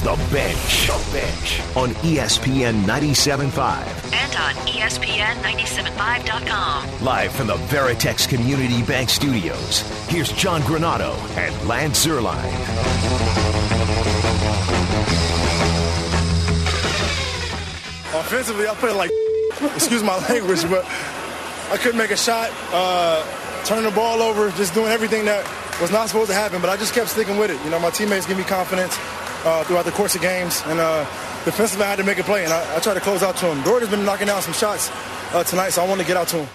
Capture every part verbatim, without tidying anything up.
The Bench. The Bench on E S P N ninety-seven point five. And on E S P N ninety-seven point five dot com. Live from the Veritex Community Bank Studios, here's John Granado and Lance Zierlein. Offensively, I played like, excuse my language, but I couldn't make a shot, uh, turning the ball over, just doing everything that was not supposed to happen, but I just kept sticking with it. You know, my teammates give me confidence uh, throughout the course of games, and uh, defensively I had to make a play, and I, I tried to close out to him. Dort has been knocking down some shots uh, tonight, so I wanted to get out to him.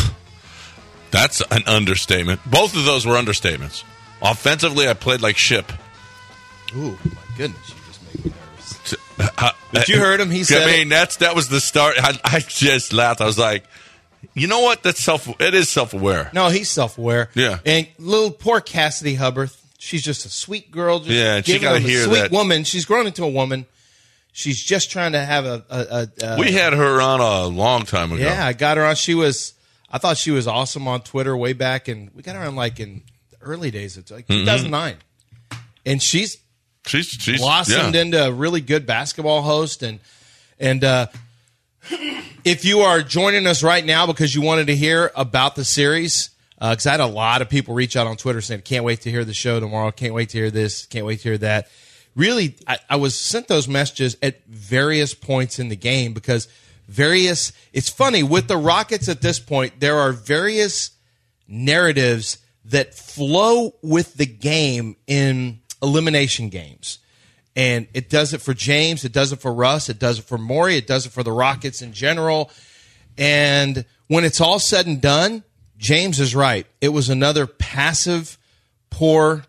That's an understatement. Both of those were understatements. Offensively, I played like ship. Ooh, my goodness, you just made me nervous. Uh, But you heard him. He said I mean, it. that's that was the start. I, I just laughed. I was like, you know what? That's self. It is self-aware. No, he's self-aware. Yeah. And little poor Cassidy Hubbard, she's just a sweet girl. Just Yeah, and she giving gotta him a hear sweet that. woman. She's grown into a woman. She's just trying to have a. a, a, a We had her on a long time ago. Yeah, I got her on. She was. I thought she was awesome on Twitter way back, and we got her on like in the early days. It's like two thousand nine, and she's she's she's blossomed yeah. into a really good basketball host. And and uh, if you are joining us right now because you wanted to hear about the series, because uh, I had a lot of people reach out on Twitter saying, "Can't wait to hear the show tomorrow. Can't wait to hear this. Can't wait to hear that." Really, I, I was sent those messages at various points in the game because various. It's funny with the Rockets at this point. There are various narratives that flow with the game in elimination games. And it does it for James. It does it for Russ. It does it for Morey. It does it for the Rockets in general. And when it's all said and done, James is right. It was another passive, poor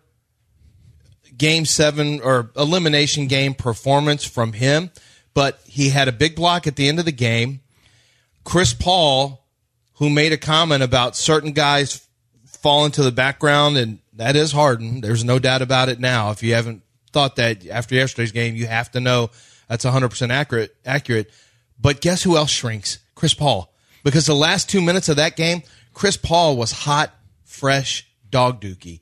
game seven or elimination game performance from him. But he had a big block at the end of the game. Chris Paul, who made a comment about certain guys falling to the background, and that is Harden. There's no doubt about it now. If you haven't thought that after yesterday's game, you have to know that's one hundred percent accurate. accurate. But guess who else shrinks? Chris Paul. Because the last two minutes of that game, Chris Paul was hot, fresh dog dookie.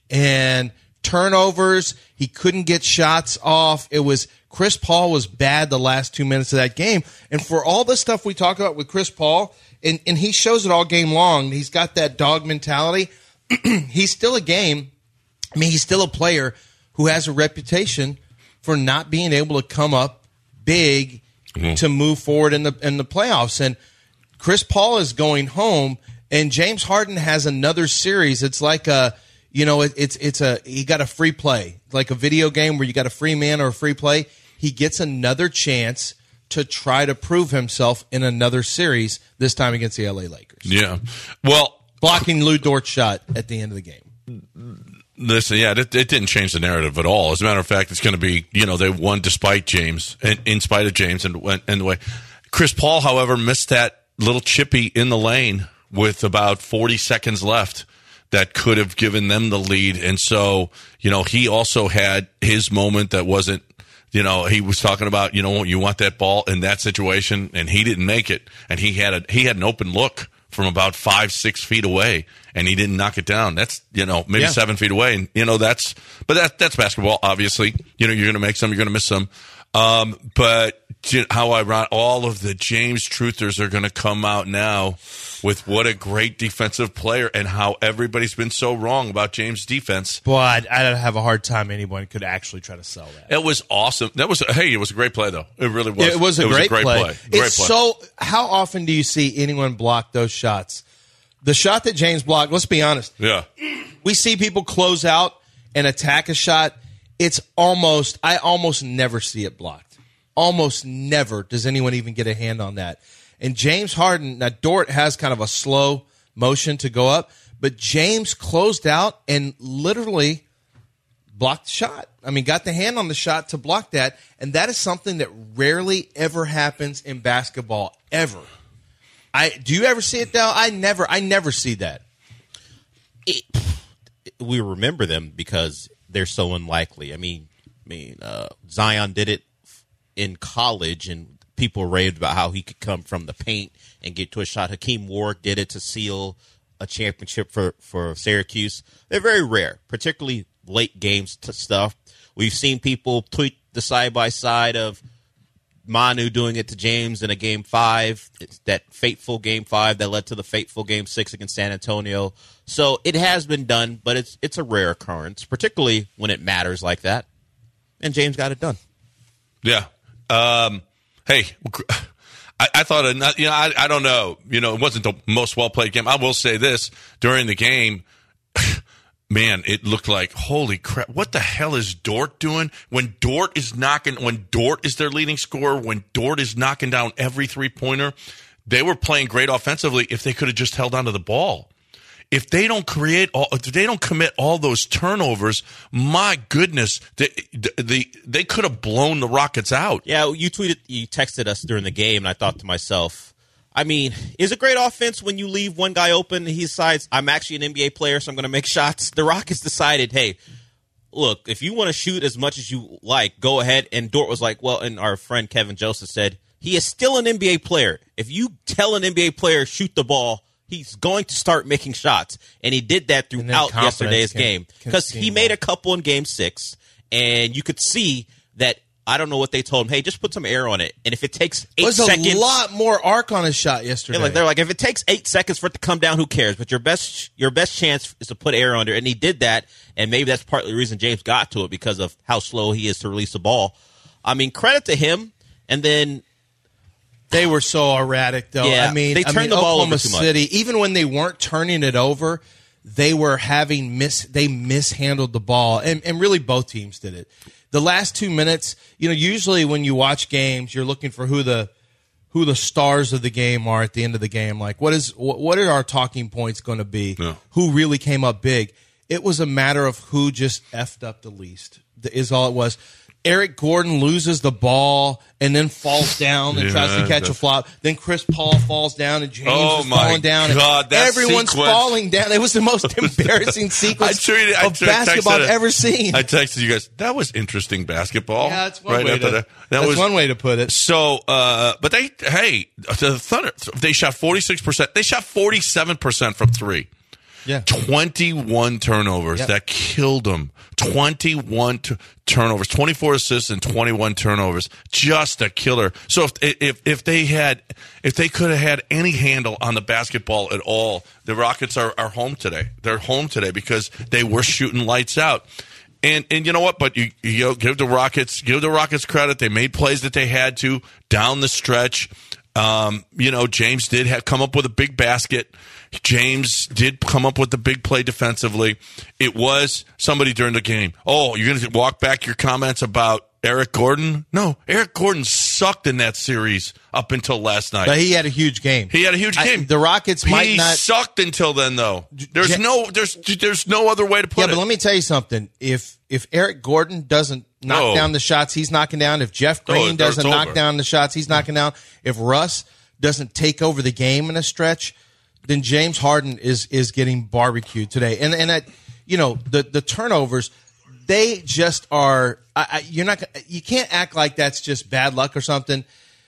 And turnovers, he couldn't get shots off. It was Chris Paul was bad the last two minutes of that game. And for all the stuff we talk about with Chris Paul, and, and he shows it all game long, he's got that dog mentality. He's still a game. I mean, he's still a player who has a reputation for not being able to come up big mm-hmm. to move forward in the in the playoffs. And Chris Paul is going home, and James Harden has another series. It's like a, you know, it, it's it's a he got a free play, like a video game where you got a free man or a free play. He gets another chance to try to prove himself in another series. This time against the L A Lakers. Yeah, well, blocking Lou Dort's shot at the end of the game. Listen, yeah, it, it didn't change the narrative at all. As a matter of fact, it's going to be, you know, they won despite James, in, in spite of James, and went and the way. Chris Paul, however, missed that little chippy in the lane with about forty seconds left that could have given them the lead. And so, you know, he also had his moment that wasn't, you know, he was talking about, you know, you want that ball in that situation, and he didn't make it. And he had a he had an open look from about five, six feet away, and he didn't knock it down. That's, you know, maybe yeah. seven feet away. And, you know, that's, but that, that's basketball, obviously. You know, you're going to make some, you're going to miss some. Um, but how ironic, all of the James truthers are going to come out now with what a great defensive player and how everybody's been so wrong about James' defense. Boy, I'd, I'd have a hard time anyone could actually try to sell that. It was awesome. That was, hey, it was a great play, though. It really was. It was a, it great, was a great play. play. Great it's play. So, how often do you see anyone block those shots? The shot that James blocked, let's be honest. Yeah. We see people close out and attack a shot. It's almost, I almost never see it blocked. Almost never does anyone even get a hand on that. And James Harden, now Dort has kind of a slow motion to go up, but James closed out and literally blocked the shot. I mean, got the hand on the shot to block that, and that is something that rarely ever happens in basketball, ever. I do you ever see it, Dal? I never, I never see that. It, we remember them because they're so unlikely. I mean, I mean, uh, Zion did it in college, and people raved about how he could come from the paint and get to a shot. Hakeem Ward did it to seal a championship for, for Syracuse. They're very rare, particularly late games to stuff. We've seen people tweet the side by side of Manu doing it to James in a game five. It's that fateful game five that led to the fateful game six against San Antonio. So it has been done, but it's it's a rare occurrence, particularly when it matters like that. And James got it done. Yeah. Um, hey, I, I thought, it, you know, I, I don't know. You know, it wasn't the most well-played game. I will say this. During the game, man, it looked like, holy crap, what the hell is Dort doing? When Dort is knocking, when Dort is their leading scorer, when Dort is knocking down every three-pointer, they were playing great offensively if they could have just held onto the ball. If they don't create all, if they don't commit all those turnovers, my goodness, they, they, they could have blown the Rockets out. Yeah, you tweeted, you texted us during the game, and I thought to myself, I mean, is it great offense when you leave one guy open and he decides, I'm actually an N B A player, so I'm going to make shots? The Rockets decided, hey, look, if you want to shoot as much as you like, go ahead. And Dort was like, well, and our friend Kevin Joseph said, he is still an N B A player. If you tell an N B A player, shoot the ball, he's going to start making shots. And he did that throughout yesterday's game. Because he made a couple in game six, and you could see that, I don't know what they told him. Hey, just put some air on it. And if it takes eight There's seconds. There's a lot more arc on his shot yesterday. Yeah, like they're like, if it takes eight seconds for it to come down, who cares? But your best your best chance is to put air under. And he did that. And maybe that's partly the reason James got to it, because of how slow he is to release the ball. I mean, credit to him. And then they were so erratic, though. Yeah, I mean, they turned I mean, the ball Oklahoma over too much. City, even when they weren't turning it over, they were having mis they mishandled the ball, and and really both teams did it. The last two minutes, you know, usually when you watch games, you're looking for who the who the stars of the game are at the end of the game. Like, what is what are our talking points going to be? Yeah. Who really came up big? It was a matter of who just effed up the least. Is all it was. Eric Gordon loses the ball and then falls down and Yeah, tries to catch a that's- flop. Then Chris Paul falls down and James Oh, is my falling down. and God, that everyone's sequence. falling down. It was the most embarrassing sequence I tweeted- I of tweeted- basketball texted I've it. ever seen. I texted you guys, that was interesting basketball. Yeah, that's one right way after to. that. That that's was one way to put it. So, uh, but they, hey, the Thunder, they shot forty-six percent. They shot forty-seven percent from three. Yeah. twenty-one turnovers. Yep. That killed them. twenty-one t- turnovers, twenty-four assists and twenty-one turnovers. Just a killer. So if if if they had if they could have had any handle on the basketball at all, the Rockets are, are home today. They're home today because they were shooting lights out. And and you know what? But you, you know, give the Rockets give the Rockets credit. They made plays that they had to down the stretch. Um, you know, James did have come up with a big basket. James did come up with the big play defensively. It was somebody during the game. Oh, you're going to walk back your comments about Eric Gordon? No, Eric Gordon sucked in that series up until last night. But he had a huge game. He had a huge I- game. the Rockets he might not- sucked until then, though. There's Ja- no, there's, there's no other way to put Yeah, it. but let me tell you something. If if Eric Gordon doesn't knock Oh. down the shots he's knocking down, if Jeff Oh, Green it's doesn't knock over. down the shots he's knocking down, if Russ doesn't take over the game in a stretch, then James Harden is is getting barbecued today. And and that, you know, the the turnovers, they just are. I, I, you're not. You can't act like that's just bad luck or something.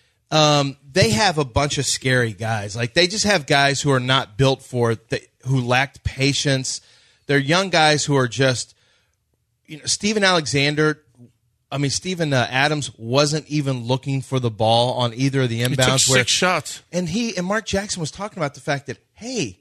Um, they have a bunch of scary guys. Like, they just have guys who are not built for it, that, who lacked patience. They're young guys who are just, you know, Steven Alexander. I mean, Steven uh, Adams wasn't even looking for the ball on either of the he took inbounds. where six shots. and he and Mark Jackson was talking about the fact that, hey,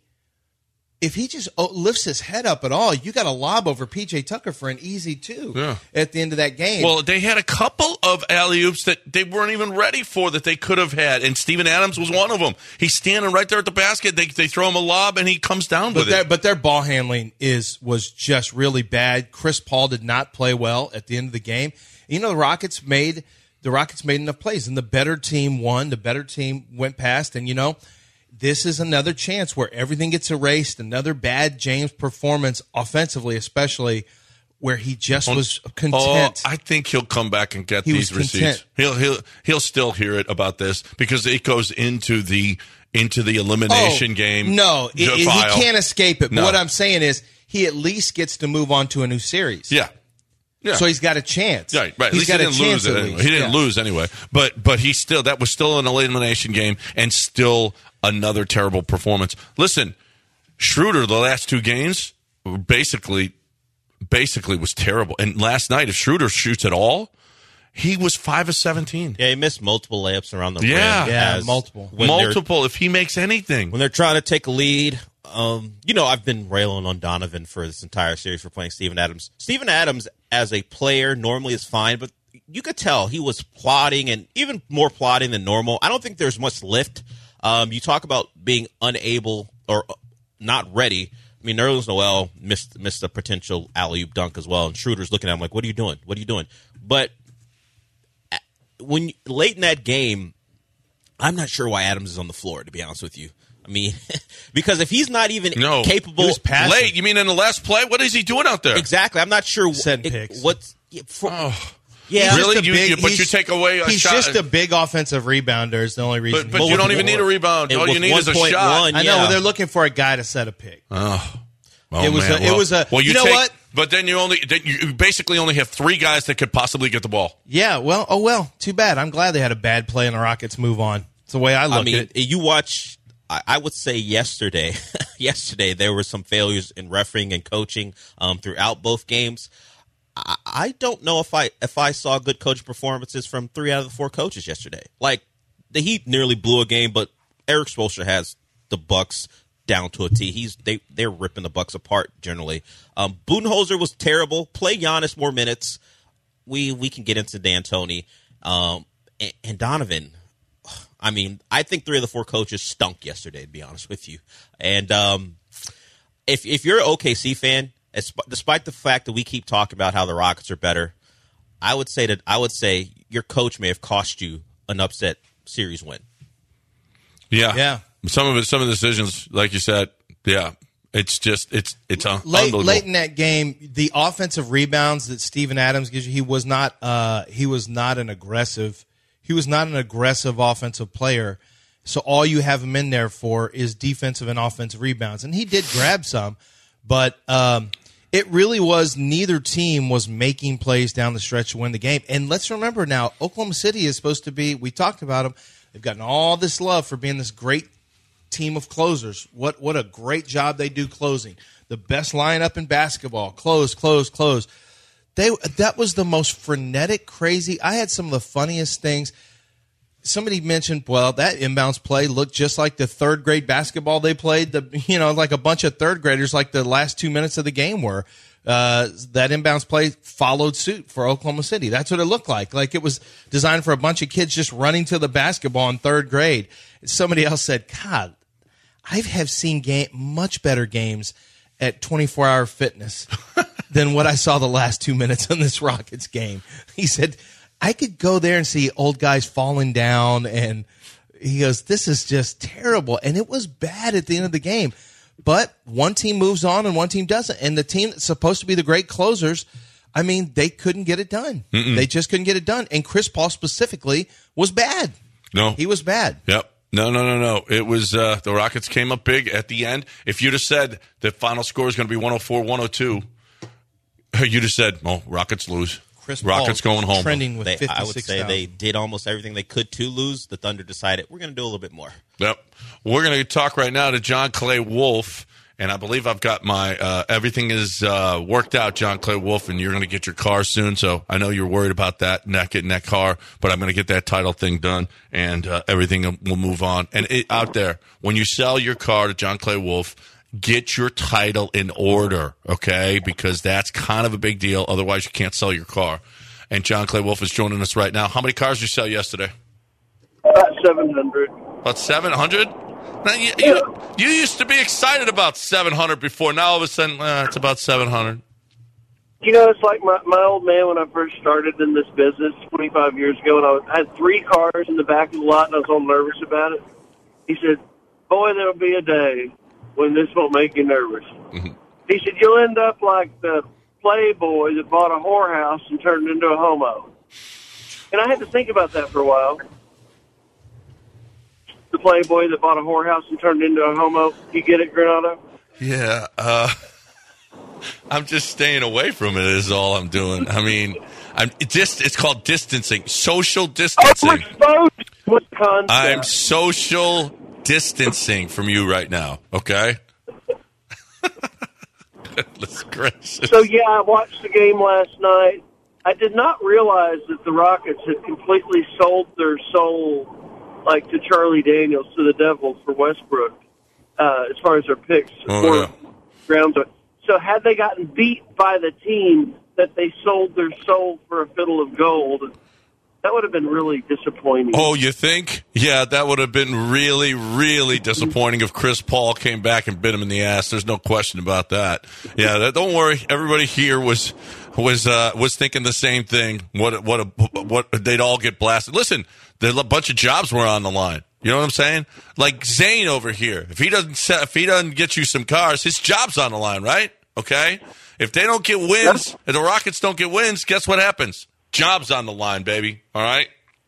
if he just oh, lifts his head up at all, you got a lob over P J Tucker for an easy two Yeah. at the end of that game. Well, they had a couple of alley-oops that they weren't even ready for that they could have had, and Steven Adams was one of them. He's standing right there at the basket. They they throw him a lob, and he comes down but with their it. but their ball handling is was just really bad. Chris Paul did not play well at the end of the game. You know, the Rockets made the Rockets made enough plays, and the better team won. The better team went past, and you know, this is another chance where everything gets erased. Another bad James performance offensively, especially where he just was content. Oh, I think he'll come back and get He these was receipts. content. He'll he'll he'll still hear it about this because it goes into the into the elimination Oh, game. No, it- it- he file. can't escape it. But No. what I'm saying is, he at least gets to move on to a new series. Yeah. Yeah. So he's got a chance. Right, right. At He's least got he a didn't chance lose it at anyway. least. He didn't Yeah. lose anyway. But but he still that was still an elimination game and still another terrible performance. Listen, Schroeder the last two games were basically basically was terrible. And last night, if Schroeder shoots at all, he was five of seventeen. Yeah, he missed multiple layups around the Yeah. rim. Yeah, as multiple. when they're- Multiple, if he makes anything. When they're trying to take a lead, um, you know, I've been railing on Donovan for this entire series for playing Steven Adams. Steven Adams, as a player, normally is fine, but you could tell he was plotting, and even more plotting than normal. I don't think there's much lift. Um, you talk about being unable or not ready. I mean, Nerlens Noel missed missed a potential alley-oop dunk as well, and Schroeder's looking at him like, what are you doing? What are you doing? But when late in that game, I'm not sure why Adams is on the floor, to be honest with you. I mean, because if he's not even No. capable, He was passing. Late, you mean in the last play? What is he doing out there? exactly. I'm not sure Setting it- picks. what's yeah, for, Oh. yeah. Really? Just a You- big- you- but you he's- take away a He's shot- just a big offensive rebounder is the only reason. But, but he's- you with don't even one- need a rebound. and All you with need is a one point shot. one, I know yeah. they're looking for a guy to set a pick. Oh. Oh, It was man. a- it well, was a- Well, you, you know take, what? But then you only then you basically only have three guys that could possibly get the ball. Yeah, well, oh well, too bad. I'm glad they had a bad play and the Rockets move on. It's the way I look I mean, at it. you watch. I, I would say yesterday, yesterday there were some failures in refereeing and coaching um, throughout both games. I, I don't know if I if I saw good coach performances from three out of the four coaches yesterday. Like the Heat nearly blew a game, but Eric Spoelstra has the Bucks down to a T. He's they they're ripping the Bucks apart generally. Um, Budenholzer was terrible. Play Giannis more minutes. We we can get into D'Antoni um, and, and Donovan. I mean, I think three of the four coaches stunk yesterday, to be honest with you. And um, if if you're an O K C fan, despite the fact that we keep talking about how the Rockets are better, I would say that I would say your coach may have cost you an upset series win. Yeah, Yeah. Some of it, some of the decisions, like you said, yeah, it's just it's it's un- Late, unbelievable. late in that game, the offensive rebounds that Steven Adams gives you, he was not uh, he was not an aggressive he was not an aggressive offensive player. So all you have him in there for is defensive and offensive rebounds, and he did grab some, but um, it really was neither team was making plays down the stretch to win the game. And let's remember now, Oklahoma City is supposed to be. We talked about them. They've gotten all this love for being this great team of closers. What what a great job they do closing. The best lineup in basketball. Close, close, close. They that was the most frenetic, crazy. I had some of the funniest things. Somebody mentioned, well, that inbounds play looked just like the third grade basketball they played. The you know, like a bunch of third graders, like the last two minutes of the game were. Uh, that inbounds play followed suit for Oklahoma City. That's what it looked like. Like it was designed for a bunch of kids just running to the basketball in third grade. Somebody else said, God, I have seen game, much better games at twenty-four hour fitness than what I saw the last two minutes in this Rockets game. He said, I could go there and see old guys falling down. And he goes, this is just terrible. And it was bad at the end of the game. But one team moves on and one team doesn't. And the team that's supposed to be the great closers, I mean, they couldn't get it done. Mm-mm. They just couldn't get it done. And Chris Paul specifically was bad. No, He was bad. Yep. No, no, no, no. It was uh, the Rockets came up big at the end. If you'd have said the final score is going to be one oh four one oh two, you'd have said, "Oh, Rockets lose. Chris Rockets Paul going home." trending with They, fifty-six I would say thousand. they did almost everything they could to lose. The Thunder decided we're going to do a little bit more. Yep. We're going to talk right now to John Clay Wolfe, and I believe I've got my uh, everything is uh, worked out, John Clay Wolfe, and you're going to get your car soon. So I know you're worried about that, not getting that car, but I'm going to get that title thing done, and uh, everything will move on. And it, out there, when you sell your car to John Clay Wolfe, get your title in order, okay? Because that's kind of a big deal. Otherwise, you can't sell your car. And John Clay Wolfe is joining us right now. How many cars did you sell yesterday? About seven hundred. About seven hundred? Now, you, you, you used to be excited about seven hundred before. Now, all of a sudden, uh, it's about seven hundred. You know, it's like my, my old man when I first started in this business twenty-five years ago, and I, was, I had three cars in the back of the lot, and I was all nervous about it. He said, boy, there'll be a day when this won't make you nervous. Mm-hmm. He said, you'll end up like the playboy that bought a whorehouse and turned it into a homo. And I had to think about that for a while. The playboy that bought a whorehouse and turned it into a homo. You get it, Granado? Yeah. Uh, I'm just staying away from it is all I'm doing. I mean, I'm it just it's called distancing, social distancing. Oh, exposed what concept? I'm social distancing from you right now, okay? Goodness gracious. So, yeah, I watched the game last night. I did not realize that the Rockets had completely sold their soul, like to Charlie Daniels, to the Devils for Westbrook, uh, as far as their picks. Oh, for yeah. ground. So had they gotten beat by the team that they sold their soul for a fiddle of gold, that would have been really disappointing. Oh, you think? Yeah, that would have been really, really disappointing if Chris Paul came back and bit him in the ass. There's no question about that. Yeah, that, don't worry. Everybody here was was uh, was thinking the same thing. What what a, what they'd all get blasted. Listen, there a bunch of jobs were on the line. You know what I'm saying? Like Zane over here. If he doesn't set, if he doesn't get you some cars, his job's on the line, right? Okay. If they don't get wins, if the Rockets don't get wins, guess what happens? Job's on the line, baby. All right.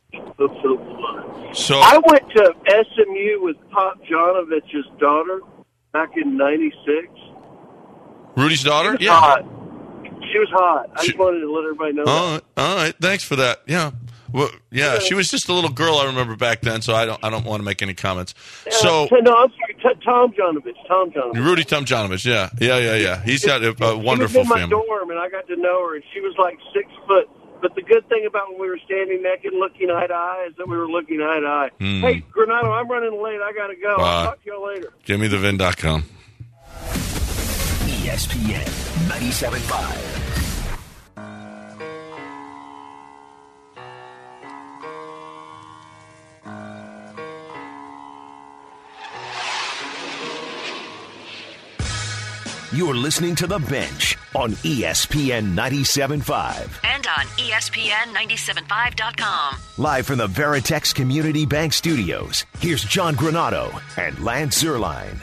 So I went to S M U with Pop Janovich's daughter back in ninety-six. Rudy's daughter? She was Yeah. hot. She was hot. I She- just wanted to let everybody know All that. right. All right. Thanks for that. Yeah. Well, yeah, she was just a little girl, I remember back then, so I don't I don't want to make any comments. So Uh, no, I'm sorry, T- Tom Janovich. Tom Janovich. Rudy Tomjanovich, yeah. Yeah, yeah, yeah. He's got a, a She was wonderful in my family. dorm, and I got to know her, and she was like six foot. But the good thing about when we were standing naked looking eye to eye is that we were looking eye to eye. Hmm. Hey, Granado, I'm running late. I got to go. Uh, I'll talk to y'all later. Give me the vin dot com. E S P N ninety-seven point five. You're listening to The Bench on E S P N ninety-seven point five. And on E S P N ninety-seven point five dot com. Live from the Veritex Community Bank Studios, here's John Granado and Lance Zierlein.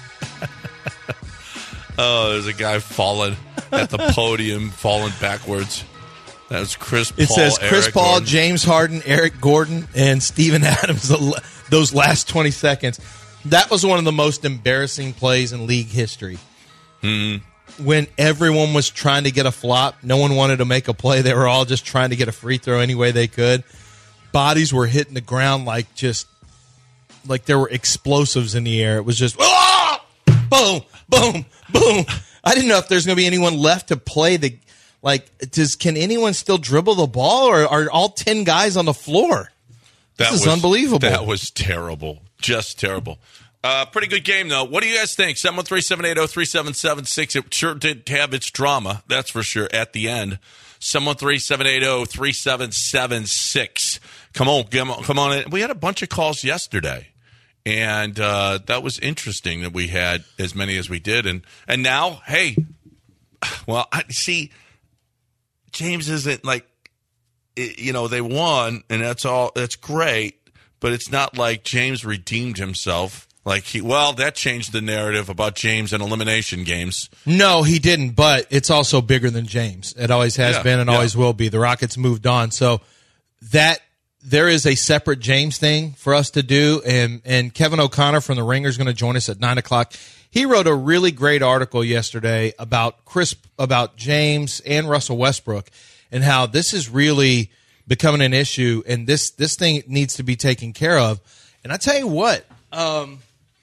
Oh, there's a guy falling at the podium, falling backwards. That was Chris Paul. It says Chris Eric Paul, Gordon. James Harden, Eric Gordon, and Steven Adams. the- Those last twenty seconds. That was one of the most embarrassing plays in league history. Mm-hmm. When everyone was trying to get a flop, no one wanted to make a play. They were all just trying to get a free throw any way they could. Bodies were hitting the ground like just like there were explosives in the air. It was just ah! boom, boom, boom. I didn't know if there's going to be anyone left to play the like. Does can anyone still dribble the ball, or are all ten guys on the floor? That This is was unbelievable. That was terrible. Just terrible. Uh, pretty good game, though. What do you guys think? seven one three, seven eight zero, three seven seven six. It sure did have its drama, that's for sure, at the end. seven one three, seven eight zero, three seven seven six. Come on, come on, come on in. We had a bunch of calls yesterday, and uh, that was interesting that we had as many as we did. And, and now, hey, well, I see, James isn't like, you know, they won, and that's all. That's great, but it's not like James redeemed himself. Like he, well, that changed the narrative about James and elimination games. No, he didn't, but it's also bigger than James. It always has Yeah, been and yeah. always will be. The Rockets moved on. So that there is a separate James thing for us to do, and, and Kevin O'Connor from The Ringer is going to join us at nine o'clock. He wrote a really great article yesterday about Chris, about James and Russell Westbrook, and how this is really becoming an issue, and this, this thing needs to be taken care of. And I tell you what, um,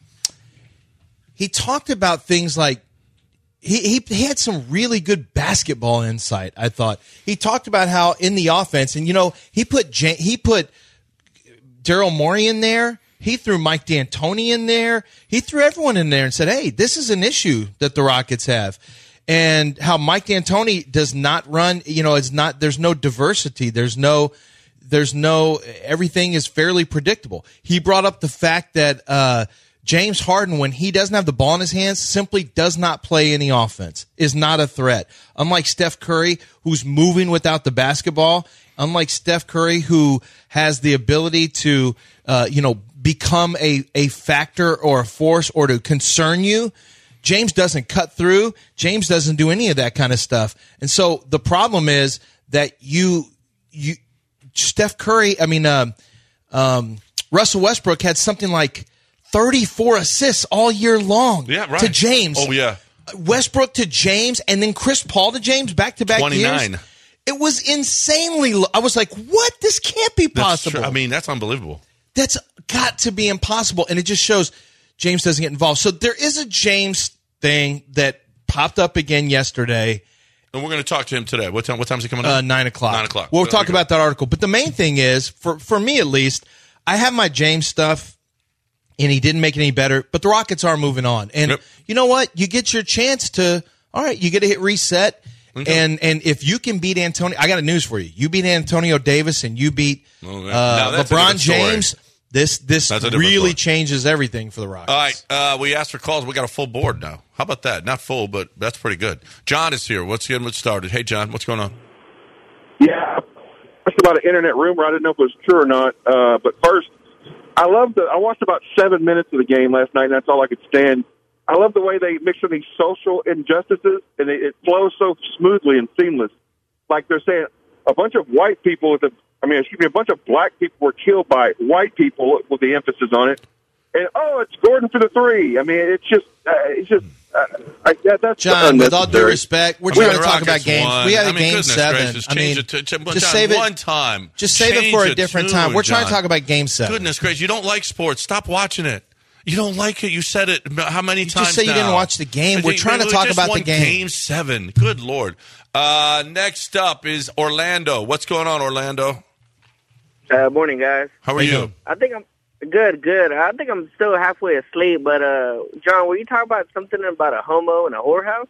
he talked about things like he, he he had some really good basketball insight, I thought. He talked about how in the offense, and you know, he put Jan- he put Daryl Morey in there. He threw Mike D'Antoni in there. He threw everyone in there and said, "Hey, this is an issue that the Rockets have." And how Mike D'Antoni does not run, you know, it's not, there's no diversity. There's no, there's no, everything is fairly predictable. He brought up the fact that, uh, James Harden, when he doesn't have the ball in his hands, simply does not play any offense, is not a threat. Unlike Steph Curry, who's moving without the basketball, unlike Steph Curry, who has the ability to, uh, you know, become a, a factor or a force or to concern you, James doesn't cut through. James doesn't do any of that kind of stuff. And so the problem is that you, you, Steph Curry, I mean, uh, um, Russell Westbrook had something like thirty-four assists all year long Yeah, right. to James. Oh, yeah. Westbrook to James, and then Chris Paul to James, back-to-back twenty-nine. years. It was insanely low. I was like, what? This can't be That's possible. true. I mean, that's unbelievable. That's got to be impossible. And it just shows James doesn't get involved. So there is a James thing that popped up again yesterday. And we're going to talk to him today. What time? What time is he coming Uh, up? nine o'clock. Nine o'clock. We'll There talk we go. about that article. But the main thing is, for for me at least, I have my James stuff, and he didn't make it any better. But the Rockets are moving on, and Yep. you know what? You get your chance to. All right, you get to hit reset, Okay. and and if you can beat Antonio, I got a news for you. You beat Antonio Davis, and you beat Oh, man. uh, Now, that's a LeBron different story. James. This this That's a different really story. changes everything for the Rockets. All right, uh, we asked for calls. We got a full board now. How about that? Not full, but that's pretty good. John is here. Let's get him started. Hey, John, what's going on? Yeah, asked about an internet rumor. I didn't know if it was true or not. Uh, but first, I love the. I watched about seven minutes of the game last night, and that's all I could stand. I love the way they mix in these social injustices, and it, it flows so smoothly and seamless. Like they're saying, a bunch of white people with a. I mean, excuse me, a bunch of black people were killed by white people, with the emphasis on it. And oh, it's Gordon for the three. I mean, it's just, uh, it's just. Uh, I, that, that's John, with all due unnecessary. respect, we're I mean, trying the to talk Rockets about games. won. We had a I mean, game goodness seven. gracious, I mean, change it to, to, just John, save it one time. Just save it Change for a the different tune, time. We're trying John. to talk about game seven. Goodness gracious, you don't like sports. Stop watching it. You don't like it. You said it how many You times just said you now? didn't watch the game. We're You- trying to we talk just about the won game. Game seven. Good Lord. Uh, next up is Orlando. What's going on, Orlando? Uh, morning, guys. How are you you? doing? I think I'm good, good. I think I'm still halfway asleep, but, uh, John, were you talking about something about a homo and a whorehouse?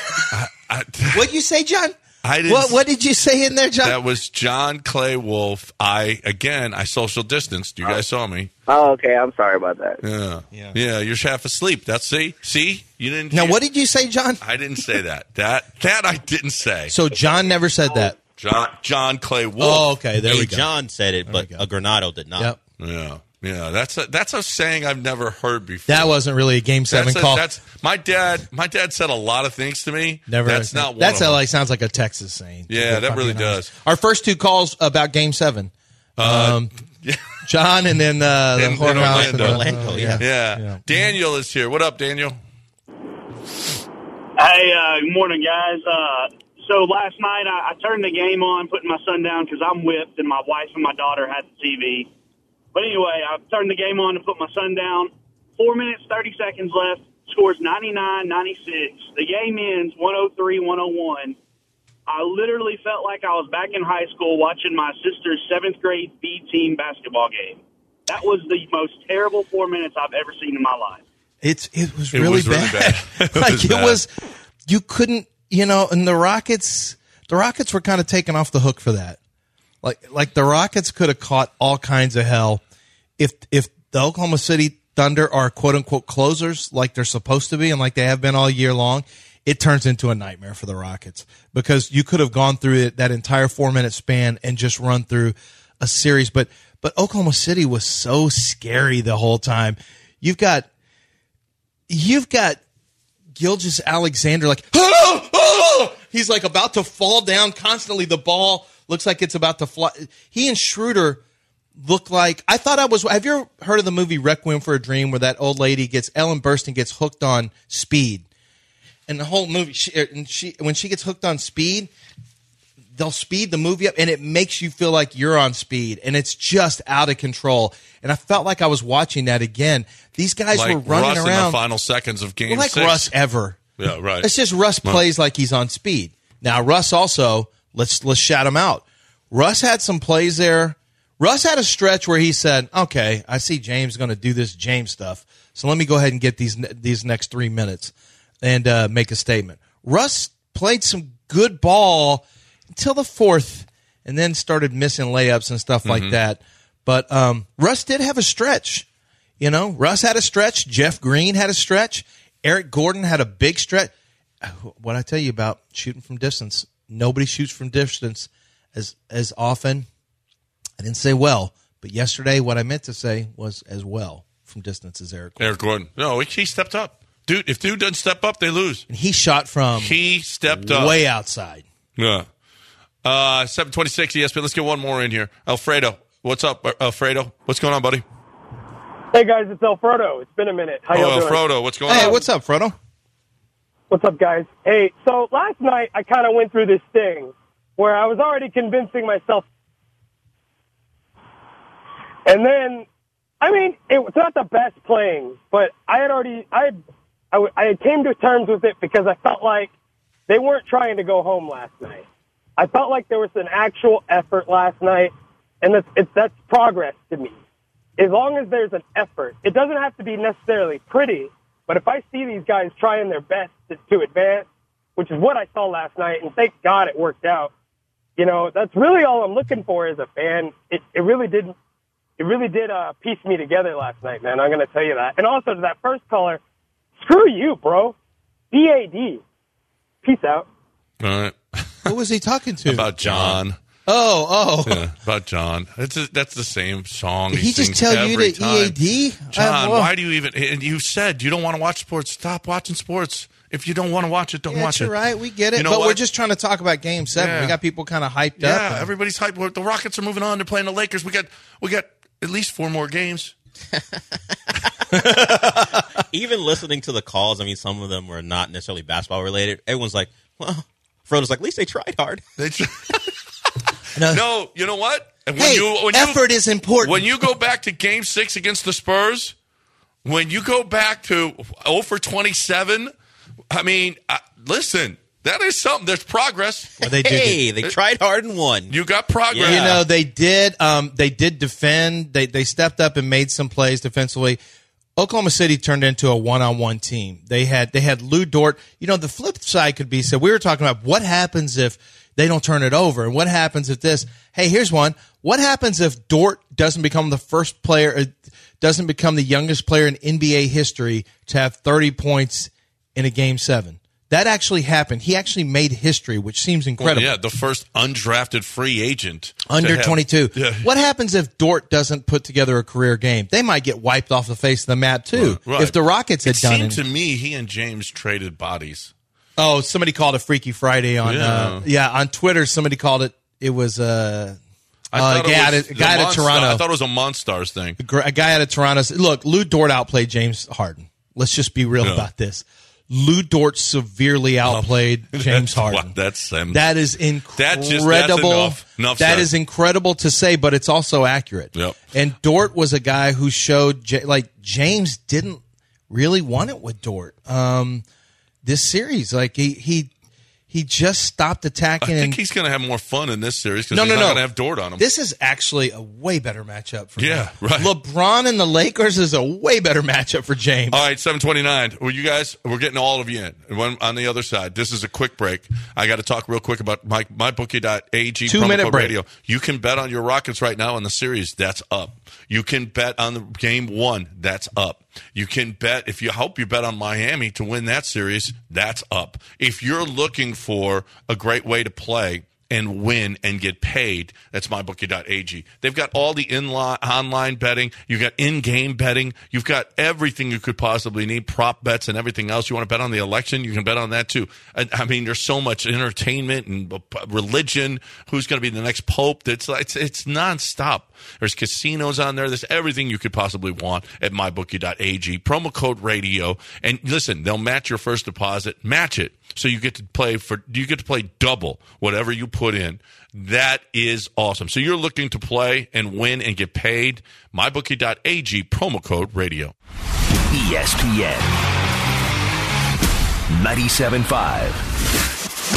I, What'd you say, John? I didn't. What What did you say in there, John? That was John Clay Wolf. I again, I social distanced. You guys saw me. Oh, okay. I'm sorry about that. Yeah, Yeah. yeah. You're half asleep. That's see, see. You didn't. Now, you- what did you say, John? I didn't say that. That that I didn't say. So John never said that. John John Clay Wolf. Oh, okay. There Hey, we go. John said it, but go. a Granado did not. Yep. Yeah, yeah. That's a that's a saying I've never heard before. That wasn't really a game seven that's a- call. that's my dad. My dad said a lot of things to me. Never. That's not one. That's of a, them. like sounds like a Texas saying. Yeah, to be that really fucking honest. does. Our first two calls about game seven. Uh, Um, John and then uh, the And- and whorehouse. Orlando. and, uh, Orlando, yeah. yeah. Yeah. Daniel is here. What up, Daniel? Hey, uh, good morning, guys. Uh, so last night I, I turned the game on, putting my son down because I'm whipped, and my wife and my daughter had the T V. But anyway, I turned the game on to put my son down. Four minutes, thirty seconds left. Scores ninety-nine ninety-six. The game ends one oh three one oh one. I literally felt like I was back in high school watching my sister's seventh grade B team basketball game. That was the most terrible four minutes I've ever seen in my life. It's it was It really was really bad. bad. It like was it bad. was, you couldn't, you know, and the Rockets, the Rockets were kind of taken off the hook for that. Like like the Rockets could have caught all kinds of hell if if the Oklahoma City Thunder are quote unquote closers like they're supposed to be and like they have been all year long. It turns into a nightmare for the Rockets because you could have gone through it that entire four minute span and just run through a series. But but Oklahoma City was so scary the whole time. You've got you've got Gilgeous Alexander like oh, oh! He's like about to fall down constantly. The ball looks like it's about to fly. He and Schroeder look like I thought I was. Have you ever heard of the movie Requiem for a Dream where that old lady gets Ellen Burstyn gets hooked on speed? And the whole movie, she, and she when she gets hooked on speed, they'll speed the movie up, and it makes you feel like you're on speed, and it's just out of control. And I felt like I was watching that again. These guys Like were running Russ in around the final seconds of game well, like six. Russ ever. Yeah, right. It's just Russ Well- plays like he's on speed. Now Russ also let's let's shout him out. Russ had some plays there. Russ had a stretch where he said, "Okay, I see James going to do this James stuff, so let me go ahead and get these these next three minutes." And uh, make a statement. Russ played some good ball until the fourth, and then started missing layups and stuff like that. But um, Russ did have a stretch. You know, Russ had a stretch. Jeff Green had a stretch. Eric Gordon had a big stretch. What I tell you about shooting from distance, nobody shoots from distance as as often. I didn't say well, but yesterday what I meant to say was as well from distance as Eric Gordon. Eric Gordon. No, he stepped up. Dude, if dude doesn't step up, they lose. And he shot from He stepped up. way outside. Yeah. Uh, seven twenty-six E S P N. Let's get one more in here. Alfredo. What's up, Alfredo? What's going on, buddy? Hey, guys, it's Alfredo. It's been a minute. How y'all Oh, doing? Alfredo. What's going Hey, on? what's up, Frodo? What's up, guys? Hey, so last night I kind of went through this thing where I was already convincing myself. And then, I mean, it was not the best playing, but I had already, I, had, I, I came to terms with it because I felt like they weren't trying to go home last night. I felt like there was an actual effort last night, and that's, it's, that's progress to me. As long as there's an effort, it doesn't have to be necessarily pretty, but if I see these guys trying their best to, to advance, which is what I saw last night, and thank God it worked out, you know, that's really all I'm looking for as a fan. It, it really did, it really did uh, piece me together last night, man. I'm going to tell you that. And also to that first caller, screw you, bro. B A D. Peace out. All right. Who was he talking to? About John. Oh, oh. Yeah, about John. It's a, that's the same song. Did he just sings tell you every to time. E A D? John, Uh, why do you even... And you said you don't want to watch sports. Stop watching sports. If you don't want to watch it, don't Yeah, watch you're it. right. We get it. You know but what? we're just trying to talk about Game seven. Yeah. We got people kind of hyped Yeah, up. and- everybody's hyped. The Rockets are moving on. They're playing the Lakers. We got we got at least four more games. Even listening to the calls, I mean, some of them were not necessarily basketball related. Everyone's like, well, Frodo's like, at least they tried hard. They tr- No. no, you know what? And Hey, effort you, is important. When you go back to Game Six against the Spurs, when you go back to zero for twenty-seven, I mean, uh, listen, that is something. There's progress. Well, they did Hey, it. they tried hard and won. You got progress. You know, they did. Um, they did defend. They they stepped up and made some plays defensively. Oklahoma City turned into a one-on-one team. They had they had Lou Dort. You know, the flip side could be, so we were talking about what happens if they don't turn it over, and what happens if this. Hey, here's one. What happens if Dort doesn't become the first player, uh, doesn't become the youngest player in N B A history to have thirty points in a Game Seven? That actually happened. He actually made history, which seems incredible. Well, yeah, the first undrafted free agent. Under to have- twenty-two. Yeah. What happens if Dort doesn't put together a career game? They might get wiped off the face of the map, too. Right. If the Rockets had it done seemed it. to me he and James traded bodies. Oh, somebody called it Freaky Friday on, Yeah. uh, yeah, on Twitter. Somebody called it, it was, uh, I uh, thought a guy, it out was of, a guy the out of Monstar- Toronto. I thought it was a Monstars thing. A gr- a guy out of Toronto. said, Look, Lou Dort outplayed James Harden. Let's just be real Yeah. about this. Lou Dort severely outplayed James That's- Harden. wow, that's um, That is That just- that's incredible. enough. Enough That said. is incredible to say, but it's also accurate. Yep. And Dort was a guy who showed, J- like, James didn't really want it with Dort. Um, this series, like, he, he, he just stopped I attacking. think and, he's going to have more fun in this series because no, he's no, not no. going to have Dort on him. This is actually a way better matchup for Yeah, him. right. LeBron and the Lakers is a way better matchup for James. All right, seven twenty-nine. Well, you guys, we're getting all of you in. And one on the other side, this is a quick break. I got to talk real quick about my, mybookie dot a g Two promo minute code break. radio. You can bet on your Rockets right now in the series. That's up. You can bet on the game one. That's up. You can bet, if you hope you bet on Miami to win that series, that's up. If you're looking for a great way to play and win and get paid, that's my bookie dot a g. They've got all the in-line, online betting. You've got in-game betting. You've got everything you could possibly need, prop bets and everything else. You want to bet on the election? You can bet on that too. I, I mean, there's so much entertainment and uh, religion. Who's going to be the next pope? It's, it's, it's nonstop. There's casinos on there. There's everything you could possibly want at my bookie dot a g. Promo code radio. And listen, they'll match your first deposit. Match it. So you get to play for you get to play double whatever you put in. That is awesome. So you're looking to play and win and get paid. my bookie dot a g, promo code radio. E S P N ninety-seven point five.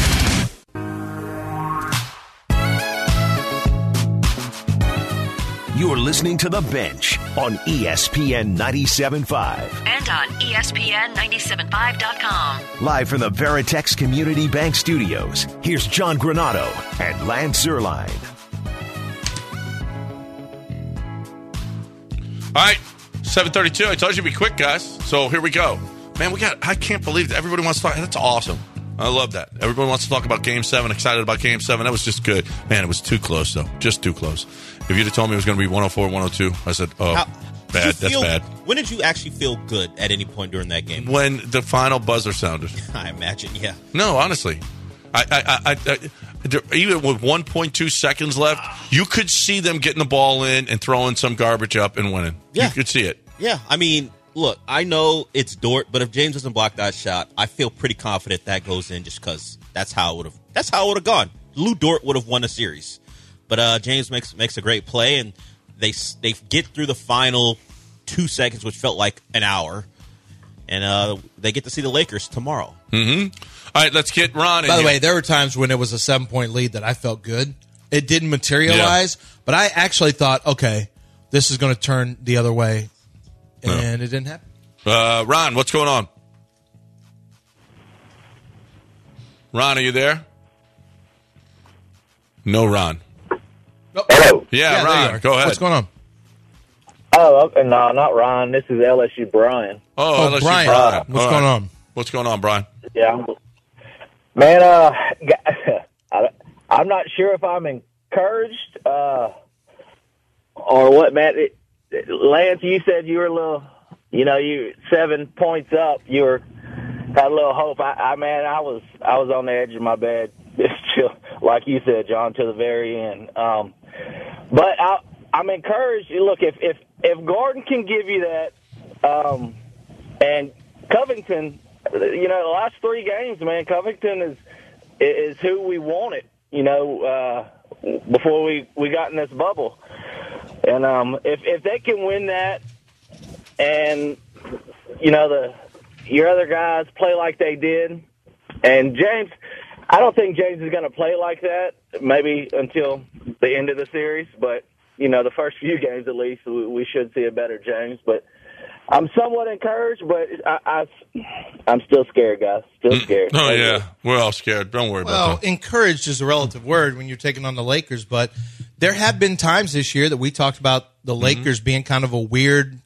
You're listening to The Bench on E S P N ninety-seven point five. And on E S P N nine seven five dot com. Live from the Veritex Community Bank Studios, here's John Granado and Lance Zierlein. All right, seven thirty-two. I told you to be quick, guys. So here we go. Man, we got, I can't believe that everybody wants to talk. That's awesome. I love that. Everyone wants to talk about Game seven, excited about Game seven. That was just good. Man, it was too close, though. Just too close. If you'd have told me it was going to be one oh four, one oh two, I said, oh, How- did bad. you That's feel- bad. When did you actually feel good at any point during that game? When the final buzzer sounded. I imagine, yeah. No, honestly. I, I, I, I, there- even with one point two seconds left, you could see them getting the ball in and throwing some garbage up and winning. Yeah. You could see it. Yeah, I mean, look, I know it's Dort, but if James doesn't block that shot, I feel pretty confident that goes in just because that's how it would have. That's how it would have gone. Lou Dort would have won a series, but uh, James makes makes a great play, and they they get through the final two seconds, which felt like an hour, and uh, they get to see the Lakers tomorrow. Mm-hmm. All All right, let's get Ron in By the here. way, there were times when it was a seven-point lead that I felt good. It didn't materialize, yeah. but I actually thought, okay, this is going to turn the other way, and no. it didn't happen. Uh, Ron, what's going on? Ron, are you there? No, Ron. Oh. Hello. Yeah, yeah Ron, go ahead. What's going on? Oh, no, not Ron. This is L S U Brian. Oh, oh L S U Brian. Brian. What's All going right. on? What's going on, Brian? Yeah. Man, uh, I, I'm not sure if I'm encouraged uh, or what, man. It, Lance, you said you were a little, you know, you seven points up. You were had a little hope. I, I man, I was I was on the edge of my bed, like you said, John, to the very end. Um, but I, I'm encouraged. Look, if if if Gordon can give you that, um, and Covington, you know, the last three games, man, Covington is is who we wanted. You know, uh, before we, we got in this bubble, and um, if if they can win that, and you know the your other guys play like they did, and James, I don't think James is going to play like that. Maybe until the end of the series, but you know the first few games at least, we, we should see a better James. But I'm somewhat encouraged, but I, I, I'm still scared, guys. Still scared. Oh, yeah. We're all scared. Don't worry well, about that. Encouraged is a relative word when you're taking on the Lakers, but there have been times this year that we talked about the Lakers mm-hmm. being kind of a weird,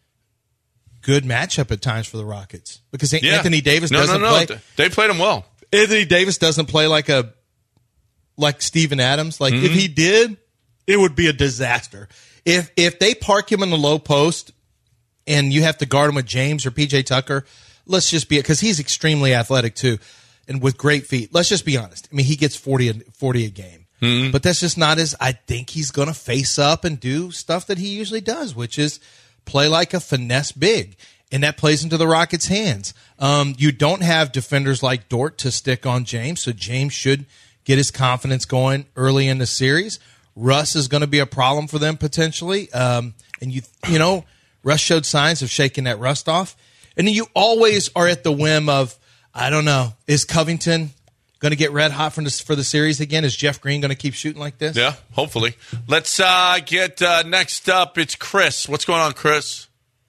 good matchup at times for the Rockets. Because yeah. Anthony Davis no, doesn't no, no. play. They played him well. Anthony Davis doesn't play like a like Steven Adams. Like, mm-hmm. if he did, it would be a disaster. If If they park him in the low post, and you have to guard him with James or P J Tucker, let's just be – because he's extremely athletic too and with great feet. Let's just be honest. I mean, he gets forty a, forty a game. Mm-hmm. But that's just not as – I think he's going to face up and do stuff that he usually does, which is play like a finesse big. And that plays into the Rockets' hands. Um, you don't have defenders like Dort to stick on James, so James should get his confidence going early in the series. Russ is going to be a problem for them potentially. Um, and, you you know – Russ showed signs of shaking that rust off. And then you always are at the whim of, I don't know, is Covington going to get red hot for the, for the series again? Is Jeff Green going to keep shooting like this? Yeah, hopefully. Let's uh, get uh, next up. It's Chris. What's going on, Chris?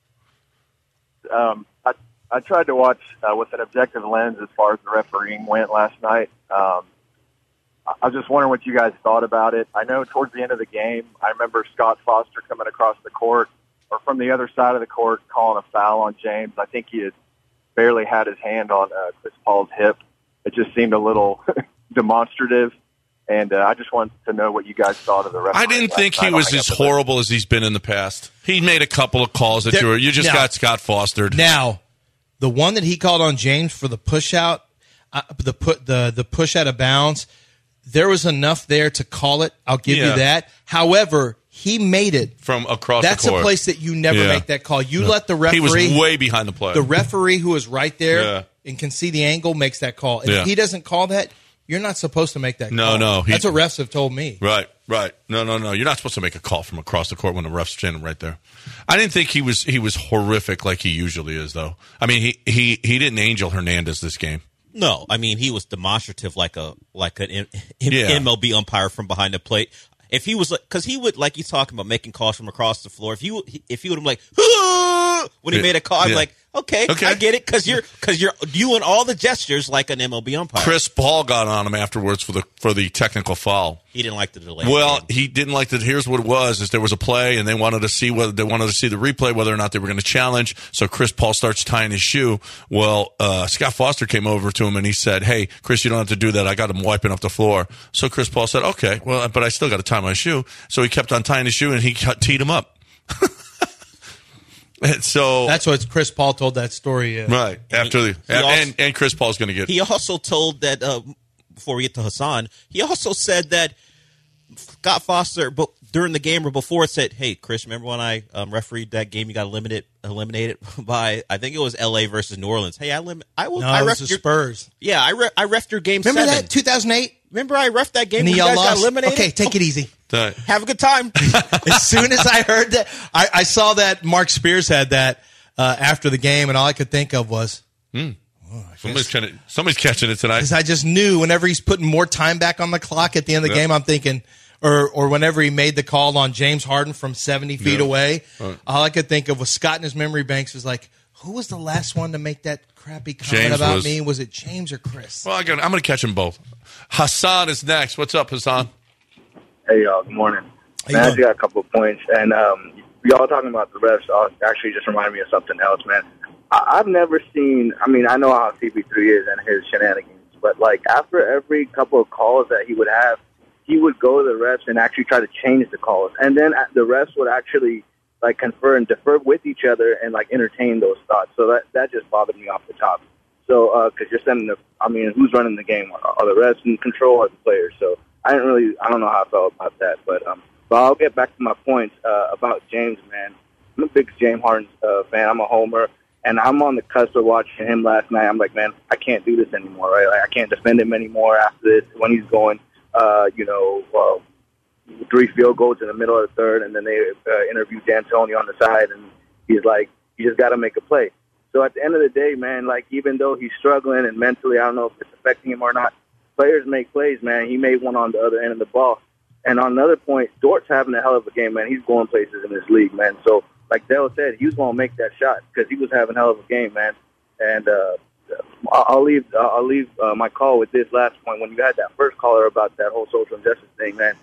Um, I, I tried to watch uh, with an objective lens as far as the refereeing went last night. Um, I was just wondering what you guys thought about it. I know towards the end of the game, I remember Scott Foster coming across the court, or from the other side of the court, calling a foul on James. I think he had barely had his hand on uh, Chris Paul's hip. It just seemed a little demonstrative, and uh, I just wanted to know what you guys thought of the referee. I didn't think he was as horrible as he's been in the past. He made a couple of calls that there, you were, you just now, got Scott Fostered. Now, the one that he called on James for the push out, uh, the put the the push out of bounds, there was enough there to call it. I'll give yeah. you that. However, he made it from across That's the court. a place that you never yeah. make that call. You no. let the referee. He was way behind the play. The referee who is right there yeah. and can see the angle makes that call. And yeah. if he doesn't call that, you're not supposed to make that no, call. No, no. That's what refs have told me. Right, right. No, no, no. You're not supposed to make a call from across the court when the ref's standing right there. I didn't think he was he was horrific like he usually is, though. I mean, he he, he didn't Angel Hernandez this game. No, I mean, he was demonstrative like a like an M- yeah. M L B umpire from behind the plate. If he was like, because he would, like he's talking about making calls from across the floor. If you, if he would have like, ah! when he yeah. made a call, I'm yeah. like, okay, okay, I get it, because you're, because you're doing all the gestures like an M L B umpire. Chris Paul got on him afterwards for the for the technical foul. He didn't like the delay. Well, he didn't like that. Here's what it was: is there was a play, and they wanted to see whether they wanted to see the replay, whether or not they were going to challenge. So Chris Paul starts tying his shoe. Well, uh, Scott Foster came over to him and he said, "Hey, Chris, you don't have to do that. I got him wiping up the floor." So Chris Paul said, "Okay, well, but I still got to tie my shoe." So he kept on tying his shoe, and he teed him up. And so that's what Chris Paul told that story. Uh, right after the and, also, and and Chris Paul's going to get. He also told that uh, before we get to Hassan, he also said that Scott Foster, but during the game or before, said, "Hey, Chris, remember when I um, refereed that game? You got eliminated eliminated by I think it was L A versus New Orleans. Hey, I lim- I will. No, I it ref was your, the Spurs. Yeah, I re- I refed your game. Remember seven. that two thousand eight? Remember I refed that game and when you guys lost? got eliminated? Okay, take it easy. Right. Have a good time. As soon as I heard that, I, I saw that Mark Spears had that uh, after the game, and all I could think of was, mm. Somebody's kind of somebody's catching it tonight. Because I just knew whenever he's putting more time back on the clock at the end of the Yeah. game, I'm thinking, or or whenever he made the call on James Harden from seventy feet Yeah. away, Right. all I could think of was Scott in his memory banks was like, who was the last one to make that crappy comment James about was- me? Was it James or Chris? Well, I got, I'm going to catch them both. Hassan is next. What's up, Hassan? Hey, y'all. Good morning. How you Man, I doing? just got a couple of points. And um, y'all talking about the refs uh, actually just reminded me of something else, man. I- I've never seen, I mean, I know how C P three is and his shenanigans, but, like, after every couple of calls that he would have, he would go to the refs and actually try to change the calls. And then uh, the refs would actually, like, confer and defer with each other and, like, entertain those thoughts. So that, that just bothered me off the top. So, because you're sending the, I mean, who's running the game? Are, are the refs in control or the players? So I didn't really, I don't know how I felt about that. But, um, but I'll get back to my points uh, about James, man. I'm a big James Harden uh, fan. I'm a homer. And I'm on the cusp of watching him last night. I'm like, man, I can't do this anymore, right? Like, I can't defend him anymore after this when he's going, uh, you know, uh, three field goals in the middle of the third, and then they uh, interview D'Antoni on the side, and he's like, you just got to make a play. So at the end of the day, man, like, even though he's struggling and mentally, I don't know if it's affecting him or not, players make plays, man. He made one on the other end of the ball. And on another point, Dort's having a hell of a game, man. He's going places in this league, man. So, like Dale said, he was going to make that shot because he was having a hell of a game, man. And uh, I'll leave I'll leave uh, my call with this last point. When you had that first caller about that whole social injustice thing, man,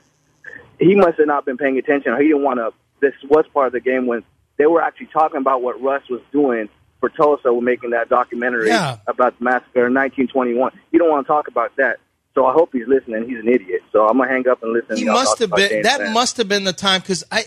he must have not been paying attention, or he didn't want to. This was part of the game when they were actually talking about what Russ was doing for Tulsa when making that documentary Yeah. about the massacre in nineteen twenty-one. You don't want to talk about that. So I hope he's listening. He's an idiot. So I'm gonna hang up and listen. He to y'all must talk have about been. James, That man. must have been the time because I,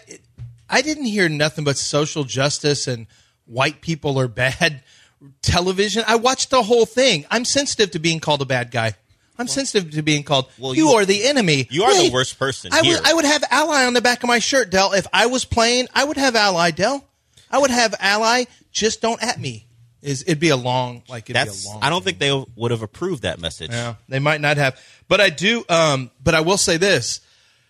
I didn't hear nothing but social justice and white people are bad television. I watched the whole thing. I'm sensitive to being called a bad guy. I'm sensitive to being called. Well, you, you- are the enemy. You are Wait, the worst person I here. would. I would have ally on the back of my shirt, Del. If I was playing, I would have ally, Del. I would have ally. Just don't at me. Is it'd be a long like it'd That's. be a long. I don't think they would have approved that message. Yeah, they might not have. But I do. Um, but I will say this.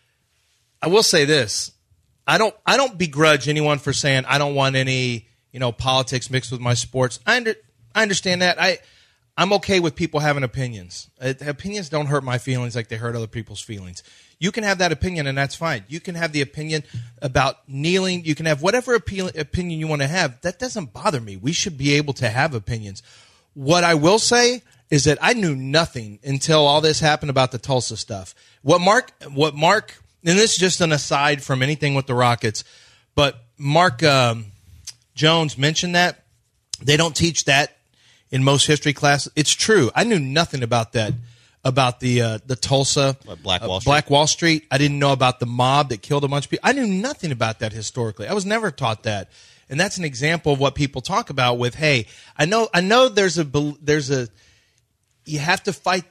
I will say this. I don't. I don't begrudge anyone for saying I don't want any, you know, politics mixed with my sports. I under, I understand that. I. I'm okay with people having opinions. Uh, opinions don't hurt my feelings like they hurt other people's feelings. You can have that opinion, and that's fine. You can have the opinion about kneeling. You can have whatever appeal, opinion you want to have. That doesn't bother me. We should be able to have opinions. What I will say is that I knew nothing until all this happened about the Tulsa stuff. What Mark, what Mark, and this is just an aside from anything with the Rockets, but Mark um, Jones mentioned that they don't teach that in most history classes. It's true. I knew nothing about that, about the uh, the Tulsa What, Black uh, Wall Street? Black Wall Street. I didn't know about the mob that killed a bunch of people. I knew nothing about that historically. I was never taught that. And that's an example of what people talk about with, hey, I know I know there's a bel- there's a you have to fight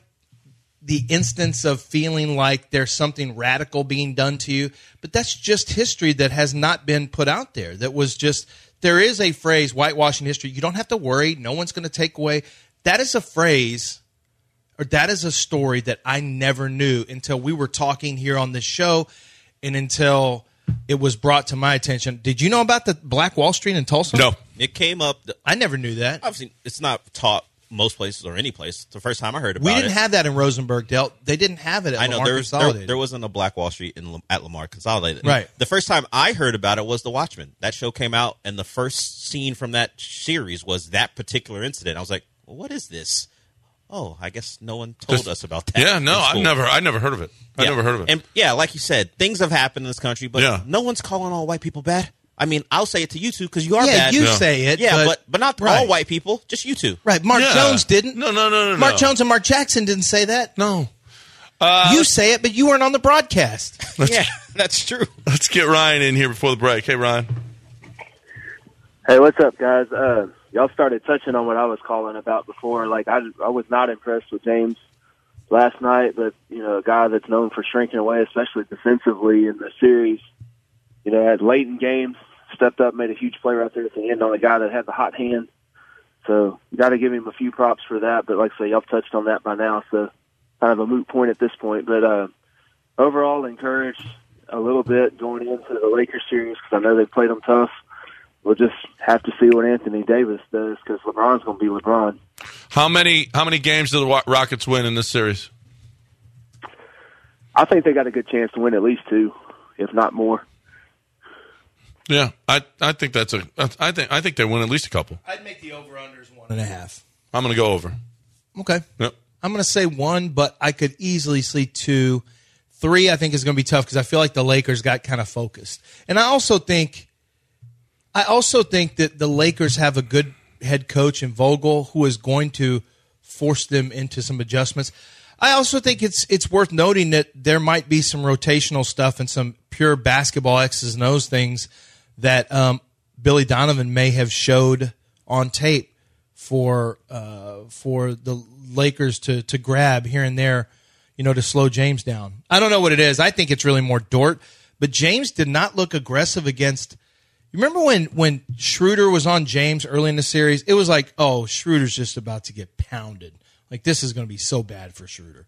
the instance of feeling like there's something radical being done to you, but that's just history that has not been put out there. That was just there is a phrase, whitewashing history. You don't have to worry. No one's going to take away. That is a phrase, or that is a story that I never knew until we were talking here on this show and until it was brought to my attention. Did you know about the Black Wall Street in Tulsa? No. It came up. I never knew that. Obviously, it's not taught most places or any place. It's the first time I heard about We it. didn't have that in Rosenberg, Del. They didn't have it at I know Lamar there, was, there, Consolidated. there wasn't a Black Wall Street in, Lam- at Lamar Consolidated. Right. The first time I heard about it was The Watchmen. That show came out, and the first scene from that series was that particular incident. I was like, well, what is this? Oh, I guess no one told Just- us about that. Yeah, no, in I've school. never, I never heard of it. I Yeah. never heard of it. And yeah, like you said, things have happened in this country, but Yeah. no one's calling all white people bad. I mean, I'll say it to you two because you are Yeah, bad. you Yeah. say it, Yeah, but- but but not all Right. white people, just you two. Right. Mark Yeah. Jones didn't. No, no, no, no, Mark no. Jones and Mark Jackson didn't say that. No. Uh, You say it, but you weren't on the broadcast. Yeah, that's true. Let's get Ryan in here before the break. Hey, Ryan. Hey, what's up, guys? Uh, y'all started touching on what I was calling about before. Like, I, I was not impressed with James last night, but, you know, a guy that's known for shrinking away, especially defensively in the series, you know, had late in games, stepped up, made a huge play right there at the end on a guy that had the hot hand. So, you got to give him a few props for that. But like I say, y'all touched on that by now, so kind of a moot point at this point. But uh, overall, encouraged a little bit going into the Lakers series because I know they played them tough. We'll just have to see what Anthony Davis does because LeBron's going to be LeBron. How many how many games do the Wa- Rockets win in this series? I think they got a good chance to win at least two, if not more. Yeah, I I think that's a I think I think they win at least a couple. I'd make the over-unders one and a half. I'm going to go over. Okay. Yep. I'm going to say one, but I could easily see two. Three, I think, is going to be tough because I feel like the Lakers got kind of focused. And I also think I also think that the Lakers have a good head coach in Vogel who is going to force them into some adjustments. I also think it's it's worth noting that there might be some rotational stuff and some pure basketball X's and O's things that um, Billy Donovan may have showed on tape for uh, for the Lakers to to grab here and there, you know, to slow James down. I don't know what it is. I think it's really more Dort, but James did not look aggressive against. You remember when when Schroeder was on James early in the series? It was like, oh, Schroeder's just about to get pounded. Like, this is going to be so bad for Schroeder.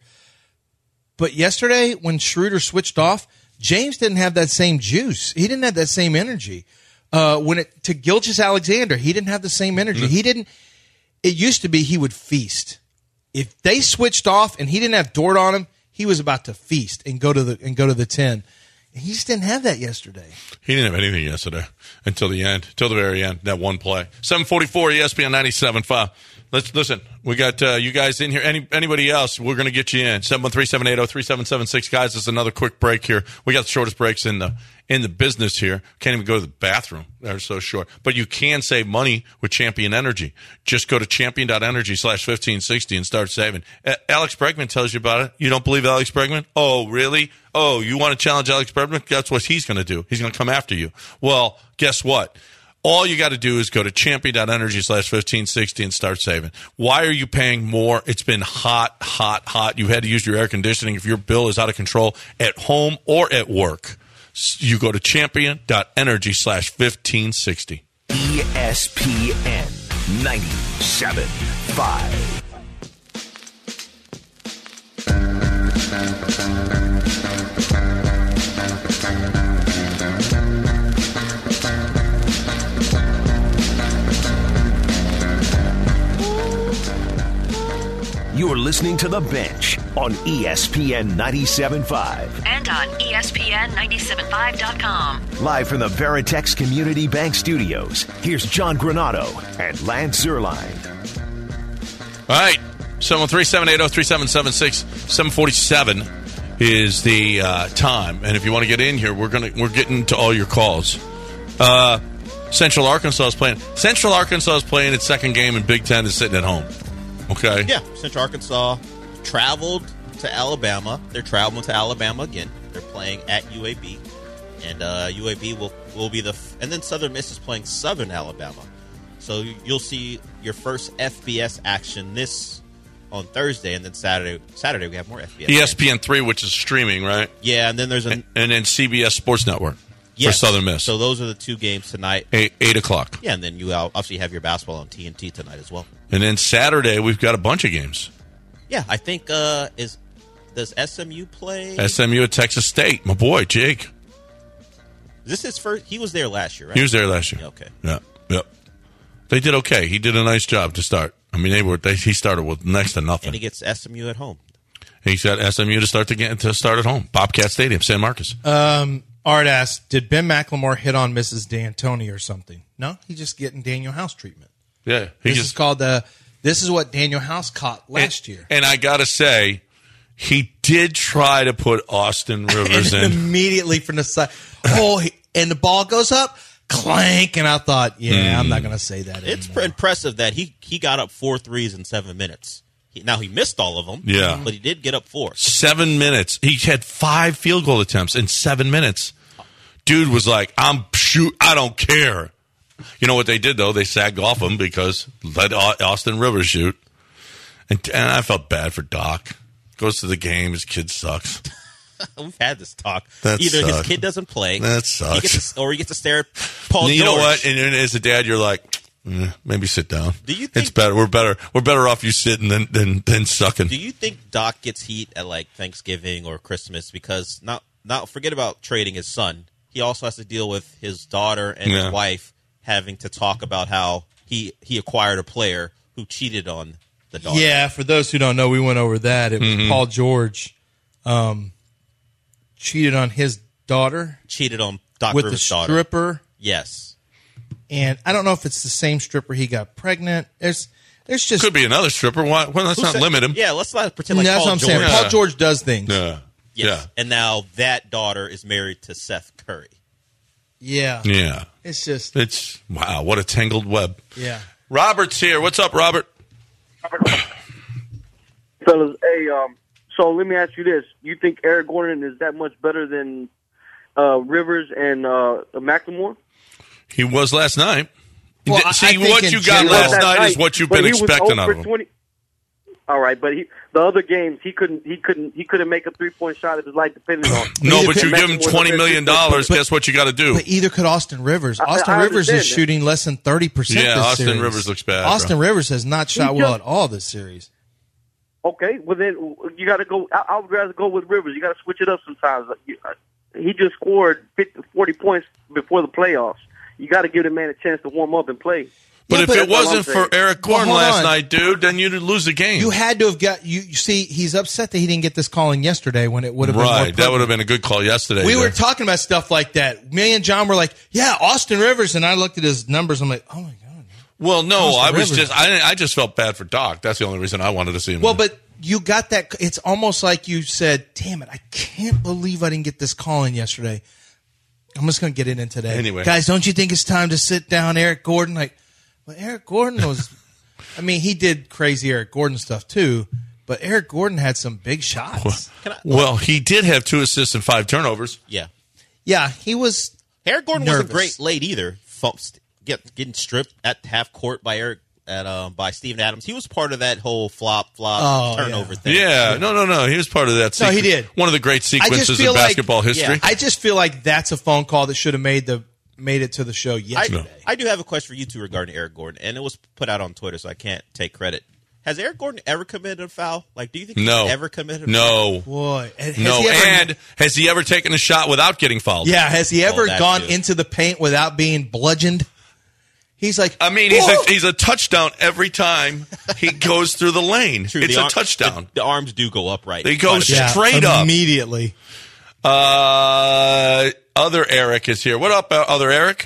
But yesterday, when Schroeder switched off, James didn't have that same juice. He didn't have that same energy. Uh, when it to Gilgeous-Alexander, he didn't have the same energy. He didn't. It used to be he would feast. If they switched off and he didn't have Dort on him, he was about to feast and go to the and go to the ten. He just didn't have that yesterday. He didn't have anything yesterday until the end, until the very end. That one play. seven forty-four E S P N ninety-seven point five. Let's listen. We got uh, you guys in here. Any anybody else? We're going to get you in. seven one three, seven eight zero, three seven seven six. Guys, this is another quick break here. We got the shortest breaks in the in the business here. Can't even go to the bathroom. They're so short. But you can save money with Champion Energy. Just go to champion.energy slash fifteen sixty and start saving. Uh, Alex Bregman tells you about it. You don't believe Alex Bregman? Oh, really? Oh, you want to challenge Alex Bregman? That's what he's going to do. He's going to come after you. Well, guess what? All you got to do is go to champion.energy slash fifteen sixty and start saving. Why are you paying more? It's been hot, hot, hot. You've had to use your air conditioning if your bill is out of control at home or at work. You go to champion.energy slash fifteen sixty. E S P N ninety-seven point five. You're listening to The Bench on E S P N ninety-seven point five. And on E S P N ninety-seven point five dot com. Live from the Veritex Community Bank Studios, here's John Granato and Lance Zierlein. All right. seven one three, seven eight zero, three seven seven six. seven forty-seven is the uh, time. And if you want to get in here, we're gonna we're getting to all your calls. Uh, Central Arkansas is playing. Central Arkansas is playing its second game in Big Ten and sitting at home. Okay. Yeah, Central Arkansas traveled to Alabama. They're traveling to Alabama again. They're playing at U A B, and uh, U A B will will be the. F- and then Southern Miss is playing Southern Alabama. So you'll see your first F B S action this on Thursday, and then Saturday. Saturday we have more F B S. E S P N three, which is streaming, right? Yeah, and then there's a and, and then C B S Sports Network yes. for Southern Miss. So those are the two games tonight. Eight, eight o'clock. Yeah, and then you obviously have your basketball on T N T tonight as well. And then Saturday we've got a bunch of games. Yeah, I think uh, is does S M U play? S M U at Texas State. My boy Jake. Is this his first? He was there last year, right? He was there last year. Yeah, okay. Yeah. Yep. They did okay. He did a nice job to start. I mean, they were. They, he started with next to nothing. And he gets S M U at home. He's got S M U to start the game, to start at home. Bobcat Stadium, San Marcos. Um, Art asked, did Ben McLemore hit on Missus D'Antoni or something? No, he's just getting Daniel House treatment. Yeah, he this just, is called the. This is what Daniel House caught last and, year. And I gotta say, he did try to put Austin Rivers and in immediately from the side. Oh, he, and the ball goes up, clank, and I thought, yeah, mm. I'm not going to say that It's anymore. impressive that he he got up four threes in seven minutes. He, now he missed all of them, yeah, but he did get up four. Seven minutes. He had five field goal attempts in seven minutes. Dude was like, "I'm shoot. I don't care." You know what they did though? They sagged off him because let Austin Rivers shoot, and, and I felt bad for Doc. Goes to the game, his kid sucks. We've had this talk. That Either sucks. his kid doesn't play, that sucks, he gets to, or he gets to stare at Paul you George. know what? And, and as a dad, you're like, eh, maybe sit down. Do you think it's better? We're better. We're better off you sitting than than, than sucking. Do you think Doc gets heat at like Thanksgiving or Christmas because not not forget about trading his son? He also has to deal with his daughter and yeah. his wife having to talk about how he he acquired a player who cheated on the daughter. Yeah, for those who don't know, we went over that. It was Mhm. Paul George um, cheated on his daughter. Cheated on Doc with Rivers' the daughter. stripper. Yes. And I don't know if it's the same stripper he got pregnant. There's, there's just Could be another stripper. Why? Well, let's Who not said- limit him. Yeah, let's not pretend like That's Paul what I'm George. saying. Paul George does things. Yeah. Yes. And now that daughter is married to Seth Curry. Yeah. Yeah. It's just It's wow. What a tangled web. yeah. Robert's here. What's up, Robert? Fellas, hey, um, so let me ask you this. You think Eric Gordon is that much better than uh, Rivers and uh, McLemore? He was last night. Well, Th- I- See, I think what in you got general- last Last night is night, what you've but been he was expecting oh out for of him. twenty All right, but he, the other games he couldn't he couldn't he couldn't make a three point shot if his life depended on. No, but And you give him McLemore was twenty a million better dollars. player. Guess what you got to do? But either could Austin Rivers. I- Austin I Rivers is understand that. shooting less than thirty percent. Yeah, this Austin series. Rivers looks bad, Austin bro. Rivers has not shot He well just- at all this series. Okay, well then you got to go. I, I would rather go with Rivers. You got to switch it up sometimes. Like, you- uh, He just scored fifty, forty points before the playoffs. You got to give the man a chance to warm up and play. But Yeah, if but- it wasn't That's all I'm for Eric Gordon Well, hold last on. night, dude, then you'd lose the game. You had to have got you. You see, he's upset that he didn't get this call in yesterday when it would have been more right. That would have been a good call yesterday. We there. were talking about stuff like that. Me and John were like, "Yeah, Austin Rivers," and I looked at his numbers. I'm like, "Oh my god." Well, no, Austin I was Rivers. just I, I just felt bad for Doc. That's the only reason I wanted to see him. Well, but you got that. It's almost like you said, "Damn it, I can't believe I didn't get this call in yesterday." I'm just going to get it in today. Anyway. Guys, don't you think it's time to sit down, Eric Gordon? Like, well, Eric Gordon was. I mean, he did crazy Eric Gordon stuff too, but Eric Gordon had some big shots. well, he did have two assists and five turnovers. Yeah. Yeah, he was. Eric Gordon nervous. wasn't great late either. Folks get getting stripped at half court by Eric at um, by Steven Adams. He was part of that whole flop flop Oh, turnover yeah. thing. Yeah, no, no, no. He was part of that. No, he sequen- did. One of the great I just sequences feel in like- basketball history. Yeah, I just feel like that's a phone call that should have made the made it to the show I, yesterday. I do have a question for you two regarding Eric Gordon, and it was put out on Twitter, so I can't take credit. Has Eric Gordon ever committed a foul? Like, do you think No. he's ever committed a No. foul? Boy, has no, he ever- and has he ever taken a shot without getting fouled? Yeah, has he ever Oh, that gone too. into the paint without being bludgeoned? He's like, I mean, he's "Whoa!" a, he's a touchdown every time he goes through the lane. True, it's the a ar- touchdown. The, the arms do go up right. They go quite a bit. Yeah, straight up. immediately. Uh, other Eric is here. What up, uh, other Eric?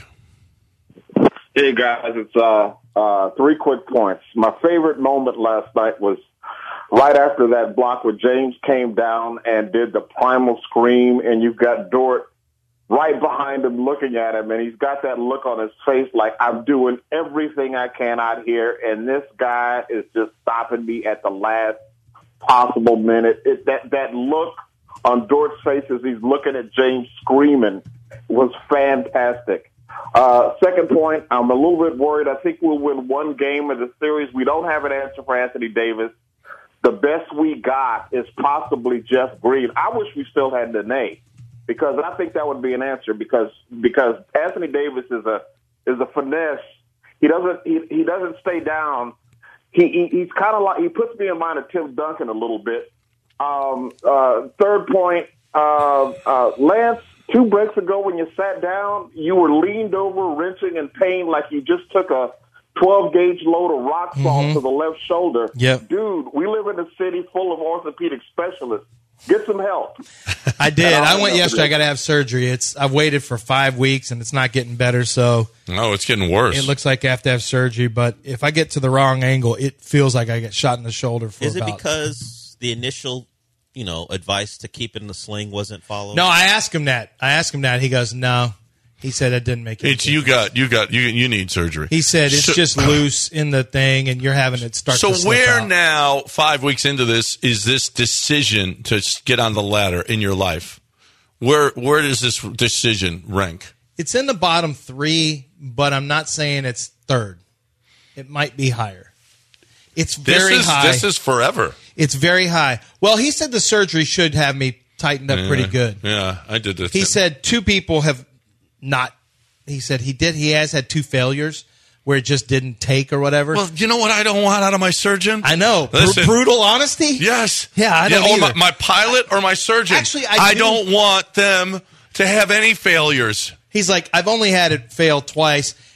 Hey guys, it's uh, uh, three quick points. My favorite moment last night was right after that block where James came down and did the primal scream, and you've got Dort right behind him looking at him, and he's got that look on his face like, I'm doing everything I can out here, and this guy is just stopping me at the last possible minute. It, that, that look on Dort's face as he's looking at James screaming was fantastic. Uh, second point, I'm a little bit worried. I think we'll win one game of the series. We don't have an answer for Anthony Davis. The best we got is possibly Jeff Green. I wish we still had Nene, because I think that would be an answer, because because Anthony Davis is a is a finesse. He doesn't he, he doesn't stay down. He, he he's kind of like, he puts me in mind of Tim Duncan a little bit. Um, uh, third point, uh, uh, Lance. Two breaks ago, when you sat down, you were leaned over, wrenching in pain, like you just took a twelve gauge load of rock salt Mhm. to the left shoulder. Yep. Dude, we live in a city full of orthopedic specialists. Get some help. I did. And I I'll went know yesterday. I today. got to have surgery. It's I've waited for five weeks and it's not getting better. So No, it's getting worse. it looks like I have to have surgery. But if I get to the wrong angle, it feels like I get shot in the shoulder for Is it about. because the initial, you know, advice to keep it in the sling wasn't followed? No, I asked him that. I asked him that. He goes, no. He said it didn't make it. It's you got you got you you need surgery. He said it's So- just loose in the thing, and you're having it start. So to slip where out. now, five weeks into this, is this decision to get on the ladder in your life? Where where does this decision rank? It's in the bottom three, but I'm not saying it's third. It might be higher. It's This very is high. this is forever. It's very high. Well, he said the surgery should have me tightened up pretty Yeah, good. Yeah, I did this. He said two people have not. He said he did. He has had two failures where it just didn't take or whatever. Well, you know what I don't want out of my surgeon? I know. Br- Listen. brutal honesty? Yes. Yeah, I don't yeah, or either. my, my pilot or my surgeon. Actually, I do- don't want them to have any failures. He's like, I've only had it fail twice,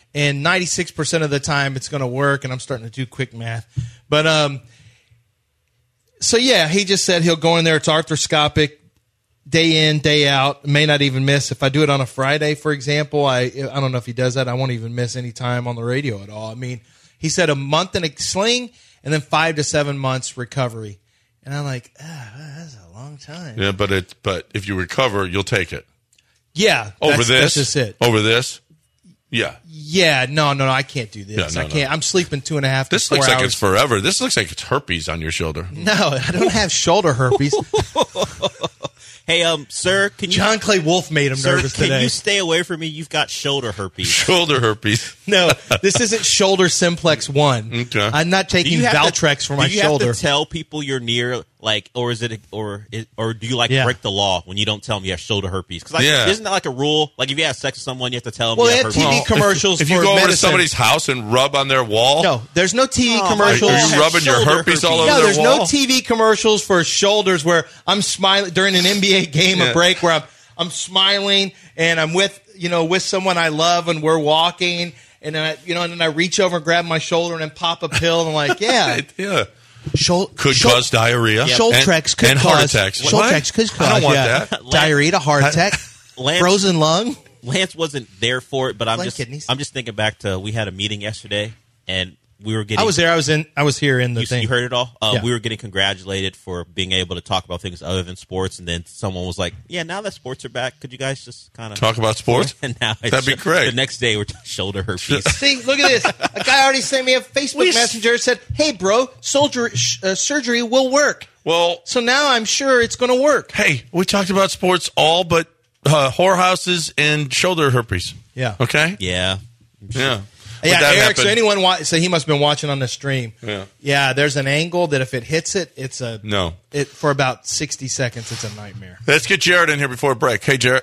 and ninety-six percent of the time it's going to work, and I'm starting to do quick math. But um, so, yeah, he just said he'll go in there. It's arthroscopic, day in, day out. May not even miss. If I do it on a Friday, for example, I I don't know if he does that. I won't even miss any time on the radio at all. I mean, he said a month in a sling and then five to seven months recovery. And I'm like, ah, that's a long time. Yeah, but it but if you recover, you'll take it. Yeah. Over that's, this? That's just it. Over this? Yeah. Yeah, no, no, no, I can't do this. Yeah, no, I can't. no. I'm sleeping two and a half to This four looks hours. like it's forever. This looks like it's herpes on your shoulder. No, I don't have shoulder herpes. Hey, um, sir, can you? John Clay Wolf made him sir, nervous can today. you stay away from me? You've got shoulder herpes. Shoulder herpes. No, this isn't shoulder simplex one. Okay. I'm not Do taking you have Valtrex to, for my do you shoulder. have to tell people you're near, like, or is it, or is, or do you like Yeah. break the law when you don't tell them you have shoulder herpes? Because Yeah. isn't that like a rule? Like, if you have sex with someone, you have to tell them. Well, you they have have T V herpes. commercials If for you go over to medicine. somebody's house and rub on their wall, No, there's no T V Oh, my commercials. are wall you has rubbing your shoulder herpes all herpes. over No, their there's wall? no T V commercials for shoulders where I'm smiling during an N B A game, Yeah. a break where I'm I'm smiling and I'm with you know with someone I love and we're walking and then I, you know and then I reach over and grab my shoulder and then pop a pill and I'm like, yeah, yeah. Shol- Could Shol- cause diarrhea. Shoultrex and, could and cause heart attacks. Shoultrex could I cause don't want yeah. that. diarrhea, heart attack, Lance- frozen lung. Lance wasn't there for it, but I'm Like just kidneys. I'm just thinking back to we had a meeting yesterday and we were getting. I was there. I was in. I was here in the You, thing. you heard it all. Uh, Yeah. We were getting congratulated for being able to talk about things other than sports, and then someone was like, "Yeah, now that sports are back, could you guys just kind of Talk about sports? And now it's That'd be great. The next day, we're t- shoulder herpes. See, look at this. A guy already sent me a Facebook We s- messenger and said, "Hey, bro, soldier sh- uh, surgery will work." Well, So now I'm sure it's going to work. hey, we talked about sports all but uh, whorehouses and shoulder herpes. Yeah. Okay? yeah, Yeah. Yeah, Would that Eric. So happen? anyone wa- so he must have been watching on the stream. Yeah. Yeah, there's an angle that if it hits it, it's a No. It for about sixty seconds, it's a nightmare. Let's get Jared in here before break. Hey, Jared.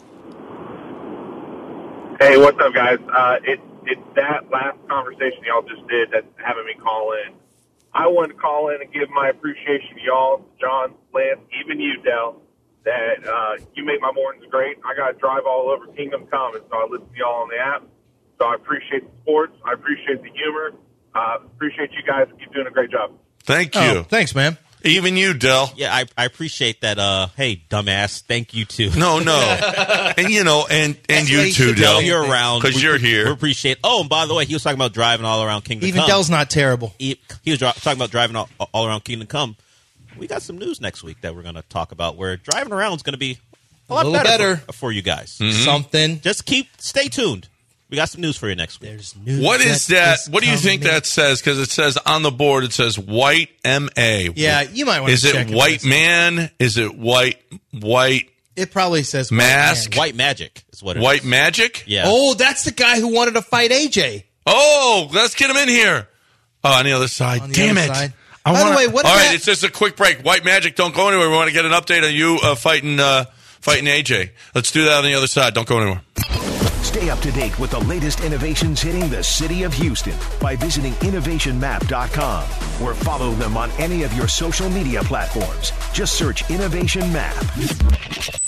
Hey, what's up, guys? Uh, it, it's that last conversation y'all just did that's having me call in. I wanted to call in and give my appreciation to y'all, John, Lance, even you, Dell, that uh, you make my mornings great. I got to drive all over Kingdom Come, and so I listen to y'all on the app. So I appreciate the sports. I appreciate the humor. Uh, appreciate you guys. Keep doing a great job. Thank you. Oh, thanks, man. Even you, Dell. yeah. I, I appreciate that. Uh, hey, dumbass, thank you too. No, no. and, you know, and, and That's you what he too, should Dell. do. You're around 'Cause We- you're here. We appreciate. Oh, and by the way, he was talking about driving all around Kingdom Even Come. Dell's not terrible. He, he was dri- talking about driving all, all around Kingdom Come. We got some news next week that we're going to talk about where driving around is going to be a lot little better, better. For, for you guys. Mm-hmm. Something. Just keep, stay tuned. We got some news for you next week. There's news. What is that? What do you think coming. that says? Because it says on the board, it says white M A. Yeah, you might want to Is check it white this. man? Is it white white It probably says white Mask? man. White magic is what it white is. magic? Yeah. Oh, that's the guy who wanted to fight A J. Oh, let's get him in here. Oh, on the other side. On the Damn other it. side. I By the wanna- way, what All about- right, it's just a quick break. White magic, don't go anywhere. We want to get an update on you uh, fighting uh, fighting A J. Let's do that on the other side. Don't go anywhere. Stay up to date with the latest innovations hitting the city of Houston by visiting innovation map dot com or follow them on any of your social media platforms. Just search Innovation Map.